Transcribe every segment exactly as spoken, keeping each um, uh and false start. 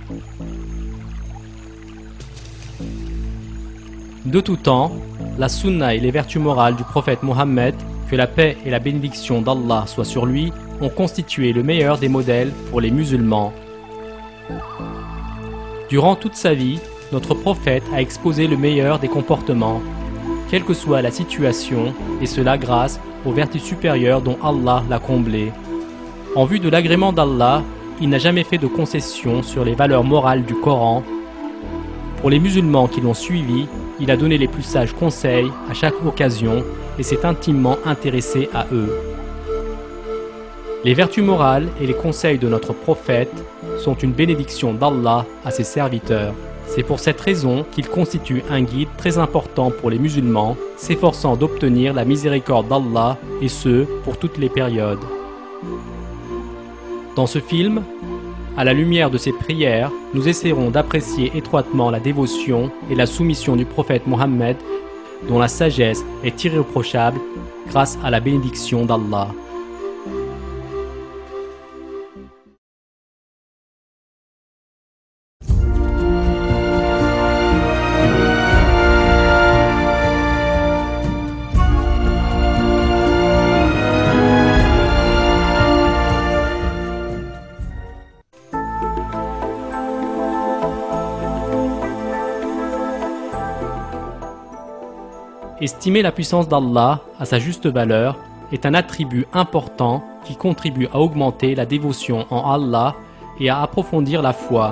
De tout temps, la sunna et les vertus morales du prophète Mohammed, que la paix et la bénédiction d'Allah soient sur lui, ont constitué le meilleur des modèles pour les musulmans. Durant toute sa vie, notre prophète a exposé le meilleur des comportements, quelle que soit la situation, et cela grâce aux vertus supérieures dont Allah l'a comblé. En vue de l'agrément d'Allah, il n'a jamais fait de concession sur les valeurs morales du Coran. Pour les musulmans qui l'ont suivi, il a donné les plus sages conseils à chaque occasion et s'est intimement intéressé à eux. Les vertus morales et les conseils de notre prophète sont une bénédiction d'Allah à ses serviteurs. C'est pour cette raison qu'il constitue un guide très important pour les musulmans, s'efforçant d'obtenir la miséricorde d'Allah, et ce, pour toutes les périodes. Dans ce film, à la lumière de ces prières, nous essaierons d'apprécier étroitement la dévotion et la soumission du prophète Mohammed, dont la sagesse est irréprochable grâce à la bénédiction d'Allah. Estimer la puissance d'Allah à sa juste valeur est un attribut important qui contribue à augmenter la dévotion en Allah et à approfondir la foi.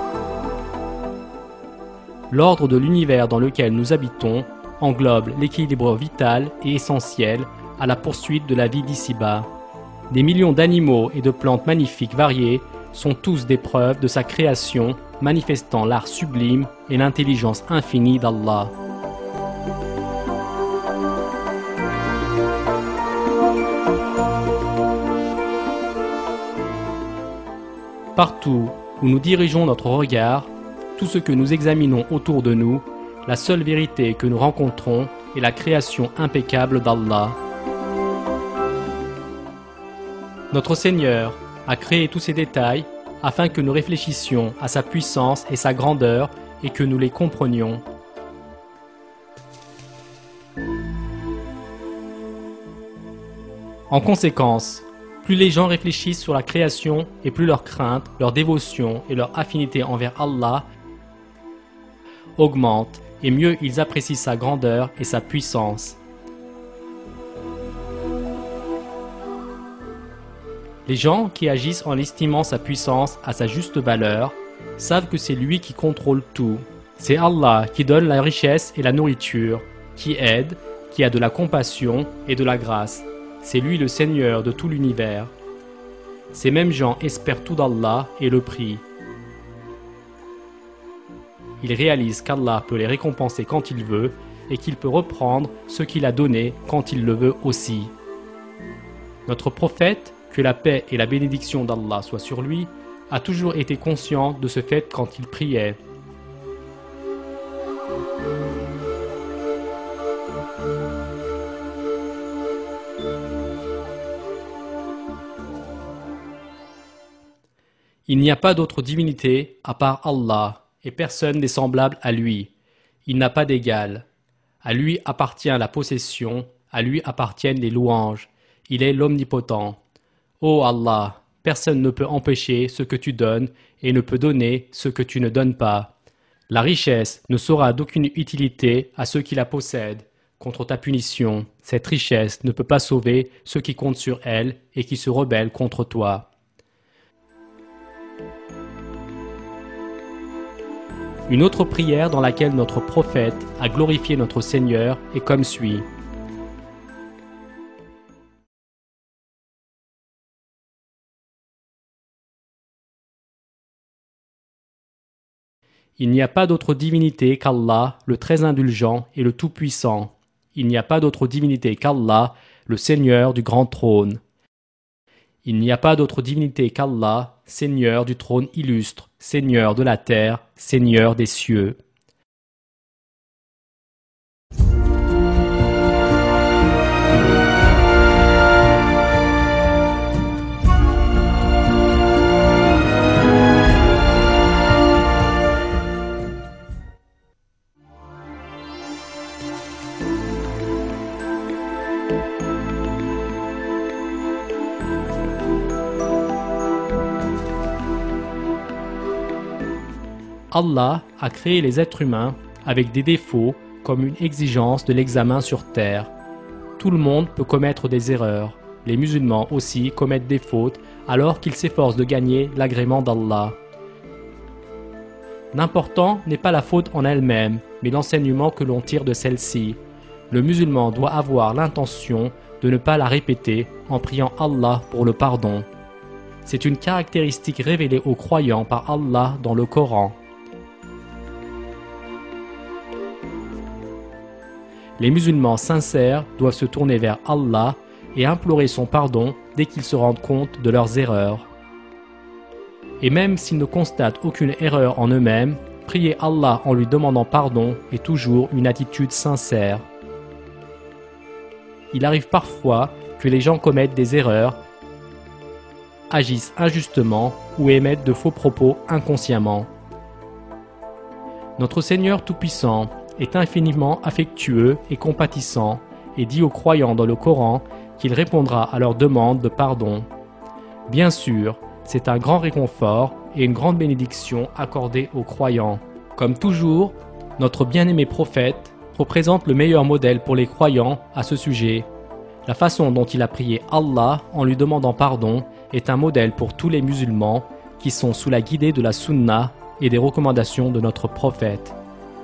L'ordre de l'univers dans lequel nous habitons englobe l'équilibre vital et essentiel à la poursuite de la vie d'ici-bas. Des millions d'animaux et de plantes magnifiques variées sont tous des preuves de sa création, manifestant l'art sublime et l'intelligence infinie d'Allah. Partout où nous dirigeons notre regard, tout ce que nous examinons autour de nous, la seule vérité que nous rencontrons est la création impeccable d'Allah. Notre Seigneur a créé tous ces détails afin que nous réfléchissions à sa puissance et sa grandeur et que nous les comprenions. En conséquence, plus les gens réfléchissent sur la création et plus leur crainte, leur dévotion et leur affinité envers Allah augmentent et mieux ils apprécient sa grandeur et sa puissance. Les gens qui agissent en estimant sa puissance à sa juste valeur savent que c'est lui qui contrôle tout. C'est Allah qui donne la richesse et la nourriture, qui aide, qui a de la compassion et de la grâce. C'est lui le Seigneur de tout l'univers. Ces mêmes gens espèrent tout d'Allah et le prient. Ils réalisent qu'Allah peut les récompenser quand il veut et qu'il peut reprendre ce qu'il a donné quand il le veut aussi. Notre prophète, que la paix et la bénédiction d'Allah soient sur lui, a toujours été conscient de ce fait quand il priait. Il n'y a pas d'autre divinité à part Allah, et personne n'est semblable à lui. Il n'a pas d'égal. À lui appartient la possession, à lui appartiennent les louanges. Il est l'omnipotent. Ô Allah, personne ne peut empêcher ce que tu donnes et ne peut donner ce que tu ne donnes pas. La richesse ne sera d'aucune utilité à ceux qui la possèdent. Contre ta punition, cette richesse ne peut pas sauver ceux qui comptent sur elle et qui se rebellent contre toi. Une autre prière dans laquelle notre prophète a glorifié notre Seigneur est comme suit. Il n'y a pas d'autre divinité qu'Allah, le très indulgent et le tout-puissant. Il n'y a pas d'autre divinité qu'Allah, le Seigneur du grand trône. Il n'y a pas d'autre divinité qu'Allah, Seigneur du trône illustre, Seigneur de la terre, Seigneur des cieux. Allah a créé les êtres humains avec des défauts comme une exigence de l'examen sur terre. Tout le monde peut commettre des erreurs. Les musulmans aussi commettent des fautes alors qu'ils s'efforcent de gagner l'agrément d'Allah. L'important n'est pas la faute en elle-même, mais l'enseignement que l'on tire de celle-ci. Le musulman doit avoir l'intention de ne pas la répéter en priant Allah pour le pardon. C'est une caractéristique révélée aux croyants par Allah dans le Coran. Les musulmans sincères doivent se tourner vers Allah et implorer son pardon dès qu'ils se rendent compte de leurs erreurs. Et même s'ils ne constatent aucune erreur en eux-mêmes, prier Allah en lui demandant pardon est toujours une attitude sincère. Il arrive parfois que les gens commettent des erreurs, agissent injustement ou émettent de faux propos inconsciemment. Notre Seigneur Tout-Puissant est infiniment affectueux et compatissant et dit aux croyants dans le Coran qu'il répondra à leurs demandes de pardon. Bien sûr, c'est un grand réconfort et une grande bénédiction accordée aux croyants. Comme toujours, notre bien-aimé prophète représente le meilleur modèle pour les croyants à ce sujet. La façon dont il a prié Allah en lui demandant pardon est un modèle pour tous les musulmans qui sont sous la guidée de la Sunna et des recommandations de notre prophète.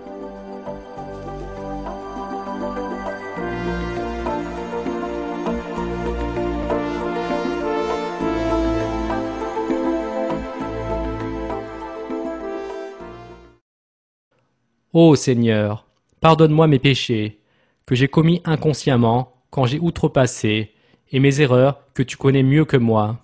Ô Seigneur, pardonne-moi mes péchés, que j'ai commis inconsciemment quand j'ai outrepassé, et mes erreurs que tu connais mieux que moi.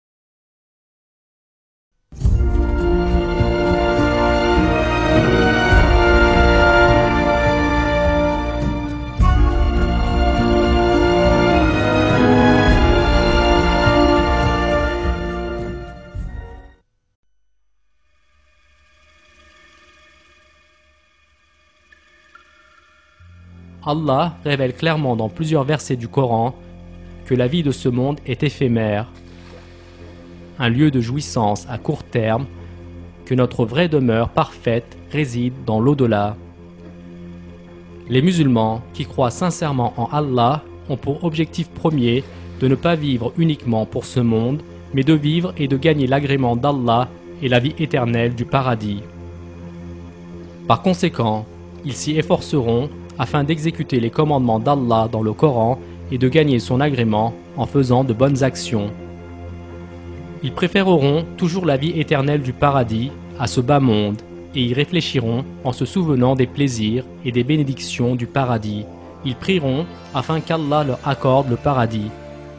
Allah révèle clairement dans plusieurs versets du Coran que la vie de ce monde est éphémère, un lieu de jouissance à court terme, que notre vraie demeure parfaite réside dans l'au-delà. Les musulmans qui croient sincèrement en Allah ont pour objectif premier de ne pas vivre uniquement pour ce monde, mais de vivre et de gagner l'agrément d'Allah et la vie éternelle du paradis. Par conséquent, ils s'y efforceront afin d'exécuter les commandements d'Allah dans le Coran et de gagner son agrément en faisant de bonnes actions. Ils préféreront toujours la vie éternelle du paradis à ce bas monde et y réfléchiront en se souvenant des plaisirs et des bénédictions du paradis. Ils prieront afin qu'Allah leur accorde le paradis.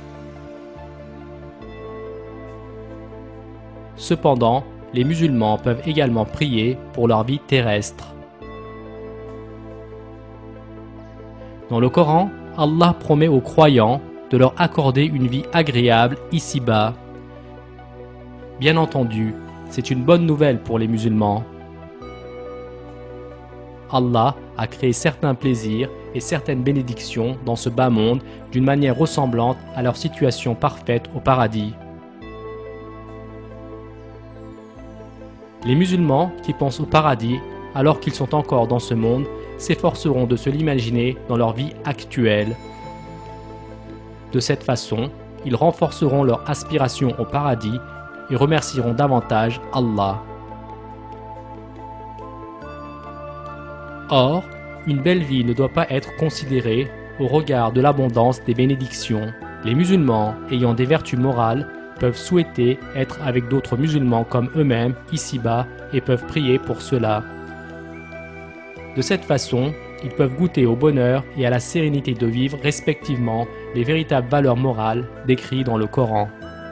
Cependant, les musulmans peuvent également prier pour leur vie terrestre. Dans le Coran, Allah promet aux croyants de leur accorder une vie agréable ici-bas. Bien entendu, c'est une bonne nouvelle pour les musulmans. Allah a créé certains plaisirs et certaines bénédictions dans ce bas monde d'une manière ressemblante à leur situation parfaite au paradis. Les musulmans qui pensent au paradis alors qu'ils sont encore dans ce monde s'efforceront de se l'imaginer dans leur vie actuelle. De cette façon, ils renforceront leur aspiration au paradis et remercieront davantage Allah. Or, une belle vie ne doit pas être considérée au regard de l'abondance des bénédictions. Les musulmans ayant des vertus morales peuvent souhaiter être avec d'autres musulmans comme eux-mêmes ici-bas et peuvent prier pour cela. De cette façon, ils peuvent goûter au bonheur et à la sérénité de vivre respectivement les véritables valeurs morales décrites dans le Coran.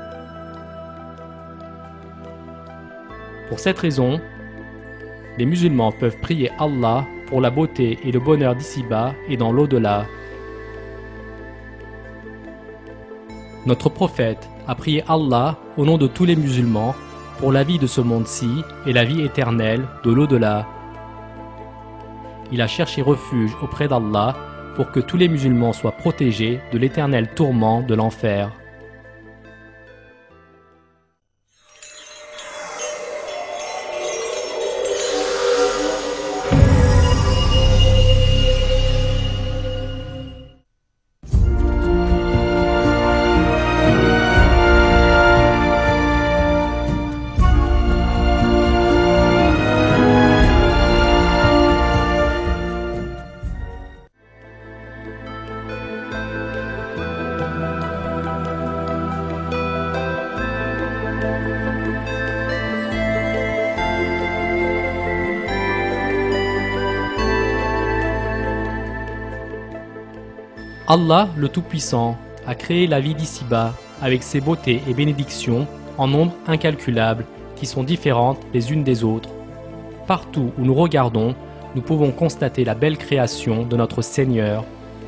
Pour cette raison, les musulmans peuvent prier Allah pour la beauté et le bonheur d'ici-bas et dans l'au-delà. Notre prophète a prié Allah au nom de tous les musulmans pour la vie de ce monde-ci et la vie éternelle de l'au-delà. Il a cherché refuge auprès d'Allah pour que tous les musulmans soient protégés de l'éternel tourment de l'enfer. Allah, le Tout-Puissant, a créé la vie d'ici-bas avec ses beautés et bénédictions en nombre incalculable qui sont différentes les unes des autres. Partout où nous regardons, nous pouvons constater la belle création de notre Seigneur.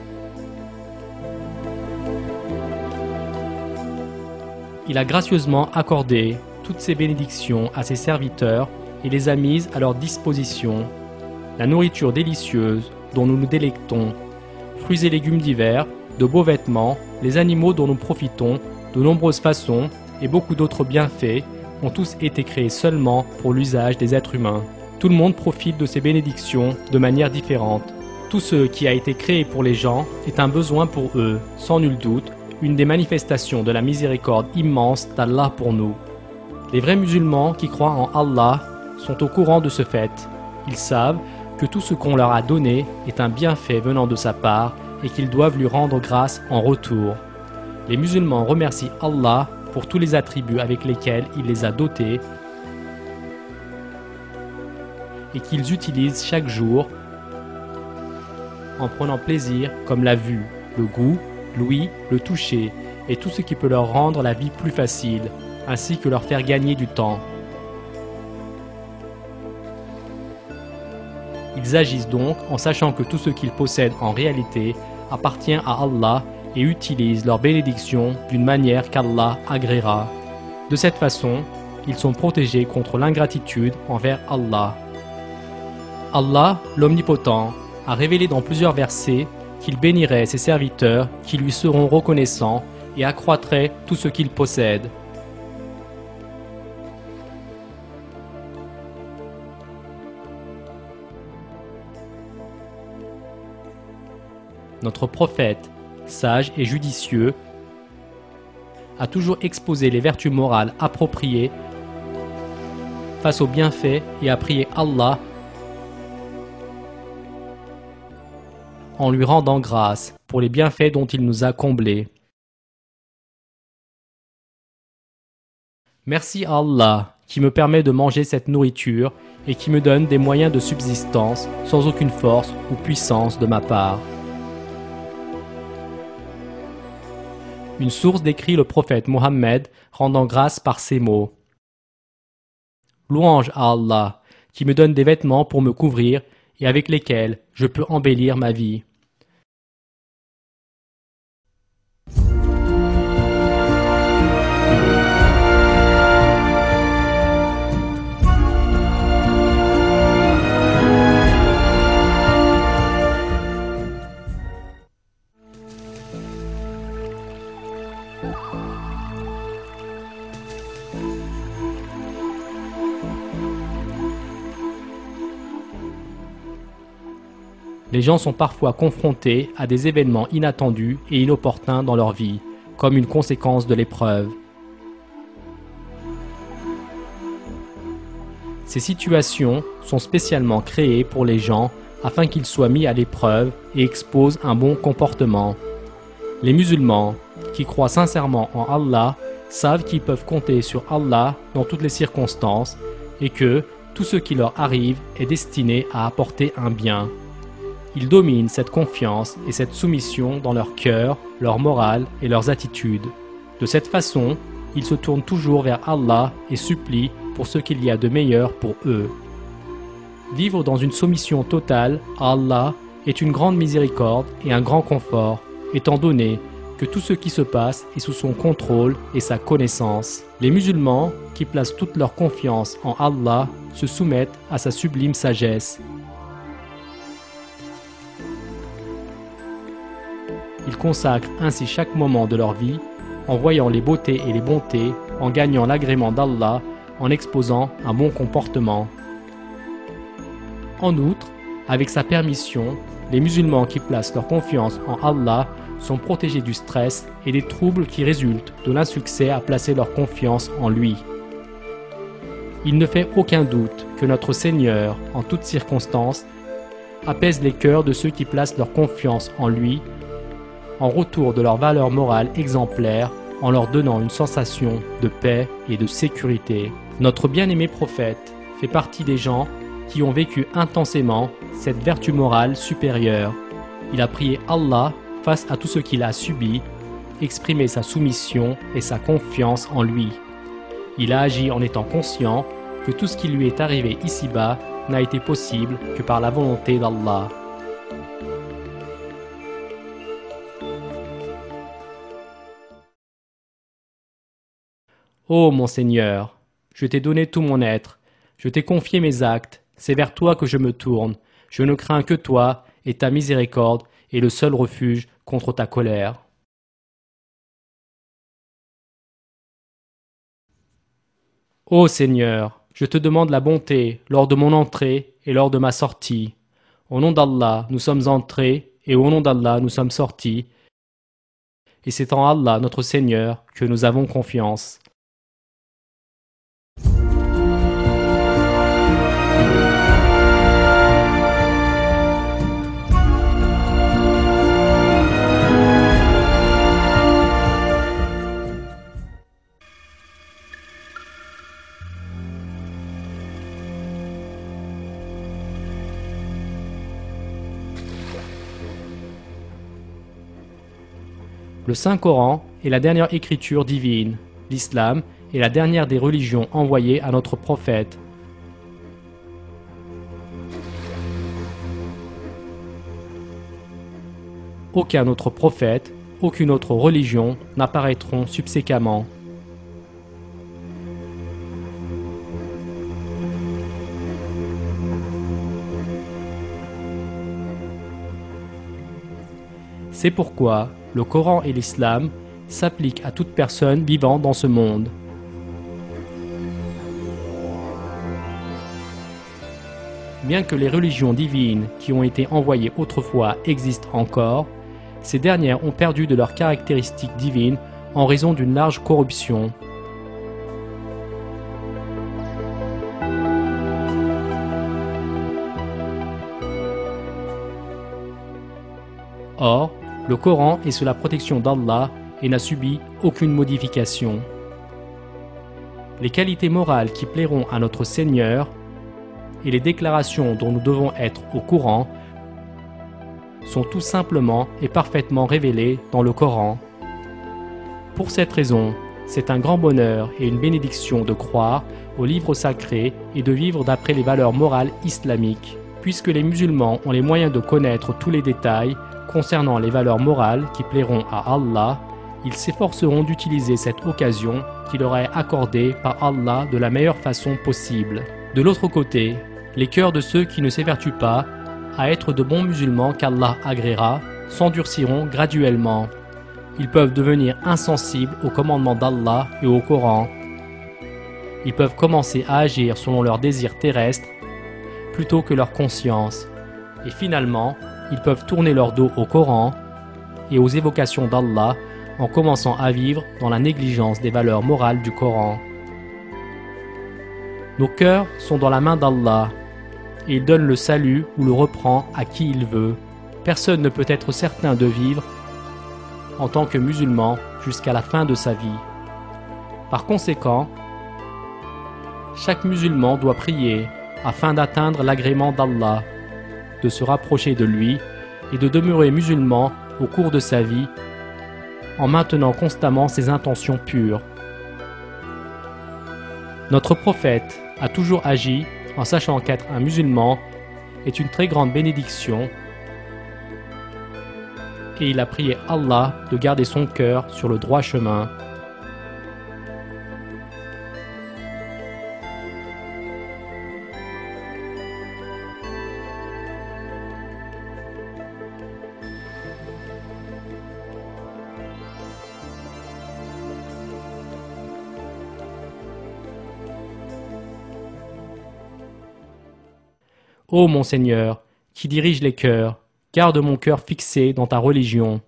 Il a gracieusement accordé toutes ces bénédictions à ses serviteurs et les a mises à leur disposition. La nourriture délicieuse dont nous nous délectons, fruits et légumes divers, de beaux vêtements, les animaux dont nous profitons de nombreuses façons et beaucoup d'autres bienfaits ont tous été créés seulement pour l'usage des êtres humains. Tout le monde profite de ces bénédictions de manière différente. Tout ce qui a été créé pour les gens est un besoin pour eux, sans nul doute, une des manifestations de la miséricorde immense d'Allah pour nous. Les vrais musulmans qui croient en Allah sont au courant de ce fait. Ils savent que tout ce qu'on leur a donné est un bienfait venant de sa part et qu'ils doivent lui rendre grâce en retour. Les musulmans remercient Allah pour tous les attributs avec lesquels il les a dotés et qu'ils utilisent chaque jour en prenant plaisir comme la vue, le goût, l'ouïe, le toucher et tout ce qui peut leur rendre la vie plus facile, ainsi que leur faire gagner du temps. Ils agissent donc en sachant que tout ce qu'ils possèdent en réalité appartient à Allah et utilisent leurs bénédictions d'une manière qu'Allah agréera. De cette façon, ils sont protégés contre l'ingratitude envers Allah. Allah, l'Omnipotent, a révélé dans plusieurs versets qu'il bénirait ses serviteurs qui lui seront reconnaissants et accroîtrait tout ce qu'ils possèdent. Notre prophète, sage et judicieux, a toujours exposé les vertus morales appropriées face aux bienfaits et a prié Allah en lui rendant grâce pour les bienfaits dont il nous a comblés. Merci à Allah qui me permet de manger cette nourriture et qui me donne des moyens de subsistance sans aucune force ou puissance de ma part. Une source décrit le prophète Mohammed rendant grâce par ces mots. Louange à Allah qui me donne des vêtements pour me couvrir et avec lesquels je peux embellir ma vie. Les gens sont parfois confrontés à des événements inattendus et inopportuns dans leur vie, comme une conséquence de l'épreuve. Ces situations sont spécialement créées pour les gens afin qu'ils soient mis à l'épreuve et exposent un bon comportement. Les musulmans, qui croient sincèrement en Allah, savent qu'ils peuvent compter sur Allah dans toutes les circonstances et que tout ce qui leur arrive est destiné à apporter un bien. Ils dominent cette confiance et cette soumission dans leur cœur, leur morale et leurs attitudes. De cette façon, ils se tournent toujours vers Allah et supplient pour ce qu'il y a de meilleur pour eux. Vivre dans une soumission totale à Allah est une grande miséricorde et un grand confort, étant donné que tout ce qui se passe est sous son contrôle et sa connaissance. Les musulmans, qui placent toute leur confiance en Allah, se soumettent à sa sublime sagesse. Ils consacrent ainsi chaque moment de leur vie en voyant les beautés et les bontés, en gagnant l'agrément d'Allah, en exposant un bon comportement. En outre, avec sa permission, les musulmans qui placent leur confiance en Allah sont protégés du stress et des troubles qui résultent de l'insuccès à placer leur confiance en lui. Il ne fait aucun doute que notre Seigneur, en toutes circonstances, apaise les cœurs de ceux qui placent leur confiance en lui, en retour de leur valeur morale exemplaire, en leur donnant une sensation de paix et de sécurité. Notre bien-aimé prophète fait partie des gens qui ont vécu intensément cette vertu morale supérieure. Il a prié Allah face à tout ce qu'il a subi, exprimer sa soumission et sa confiance en lui. Il a agi en étant conscient que tout ce qui lui est arrivé ici-bas n'a été possible que par la volonté d'Allah. Ô mon Seigneur, je t'ai donné tout mon être, je t'ai confié mes actes, c'est vers toi que je me tourne, je ne crains que toi et ta miséricorde est le seul refuge contre ta colère. Ô Seigneur, je te demande la bonté lors de mon entrée et lors de ma sortie. Au nom d'Allah, nous sommes entrés et au nom d'Allah, nous sommes sortis. Et c'est en Allah, notre Seigneur, que nous avons confiance. Le Saint-Coran est la dernière écriture divine. L'islam est la dernière des religions envoyées à notre prophète. Aucun autre prophète, aucune autre religion n'apparaîtront subséquemment. C'est pourquoi le Coran et l'Islam s'appliquent à toute personne vivant dans ce monde. Bien que les religions divines qui ont été envoyées autrefois existent encore, ces dernières ont perdu de leurs caractéristiques divines en raison d'une large corruption. Or, le Coran est sous la protection d'Allah et n'a subi aucune modification. Les qualités morales qui plairont à notre Seigneur et les déclarations dont nous devons être au courant sont tout simplement et parfaitement révélées dans le Coran. Pour cette raison, c'est un grand bonheur et une bénédiction de croire au livre sacré et de vivre d'après les valeurs morales islamiques. Puisque les musulmans ont les moyens de connaître tous les détails concernant les valeurs morales qui plairont à Allah, ils s'efforceront d'utiliser cette occasion qui leur est accordée par Allah de la meilleure façon possible. De l'autre côté, les cœurs de ceux qui ne s'évertuent pas à être de bons musulmans qu'Allah agréera s'endurciront graduellement. Ils peuvent devenir insensibles aux commandements d'Allah et au Coran. Ils peuvent commencer à agir selon leurs désirs terrestres plutôt que leur conscience. Et finalement, ils peuvent tourner leur dos au Coran et aux évocations d'Allah en commençant à vivre dans la négligence des valeurs morales du Coran. Nos cœurs sont dans la main d'Allah et il donne le salut ou le reprend à qui il veut. Personne ne peut être certain de vivre en tant que musulman jusqu'à la fin de sa vie. Par conséquent, chaque musulman doit prier afin d'atteindre l'agrément d'Allah, de se rapprocher de lui et de demeurer musulman au cours de sa vie en maintenant constamment ses intentions pures. Notre prophète a toujours agi en sachant qu'être un musulman est une très grande bénédiction et il a prié Allah de garder son cœur sur le droit chemin. Ô mon Seigneur, qui dirige les cœurs, garde mon cœur fixé dans ta religion.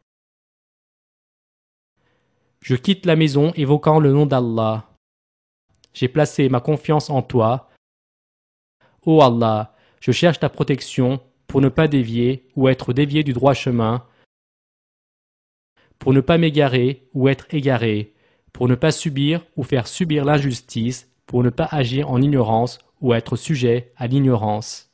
Je quitte la maison évoquant le nom d'Allah. J'ai placé ma confiance en toi. Ô Allah, je cherche ta protection pour ne pas dévier ou être dévié du droit chemin, pour ne pas m'égarer ou être égaré, pour ne pas subir ou faire subir l'injustice, pour ne pas agir en ignorance ou être sujet à l'ignorance.